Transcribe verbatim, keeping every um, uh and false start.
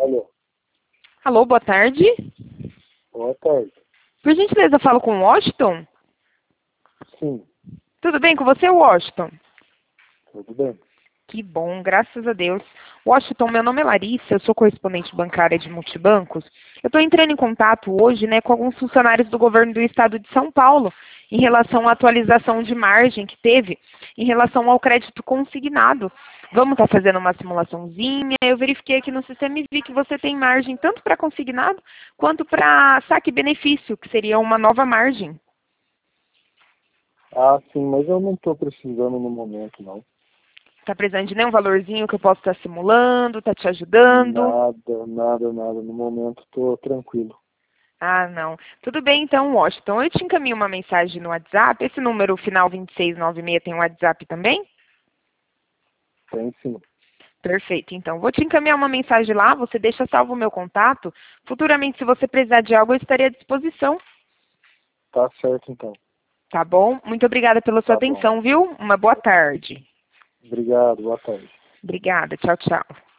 Alô, Alô, boa tarde. boa tarde. Por gentileza, eu falo com o Washington? Sim, Tudo bem com você, Washington? tudo bem. Que bom, graças a Deus. Washington, meu nome é Larissa, eu sou correspondente bancária de multibancos. Eu estou entrando em contato hoje, né, com alguns funcionários do governo do estado de São Paulo em relação à atualização de margem que teve em relação ao crédito consignado. Vamos estar fazendo uma simulaçãozinha. Eu verifiquei aqui no sistema e vi que você tem margem tanto para consignado quanto para saque benefício, que seria uma nova margem. Ah, sim, mas eu não estou precisando no momento, não. Está precisando de nenhum valorzinho que eu possa estar simulando, está te ajudando? Nada, nada, nada. No momento estou tranquilo. Ah, não. Tudo bem, então, Washington. Eu te encaminho uma mensagem no WhatsApp. Esse número final vinte e seis noventa e seis tem um WhatsApp também? Tem sim. Perfeito. Então, vou te encaminhar uma mensagem lá. Você deixa salvo o meu contato. Futuramente, se você precisar de algo, eu estarei à disposição. Tá certo, então. Tá bom? Muito obrigada pela sua Tá bom. atenção, viu? Uma boa tarde. Obrigado, boa tarde. Obrigada. Tchau, tchau.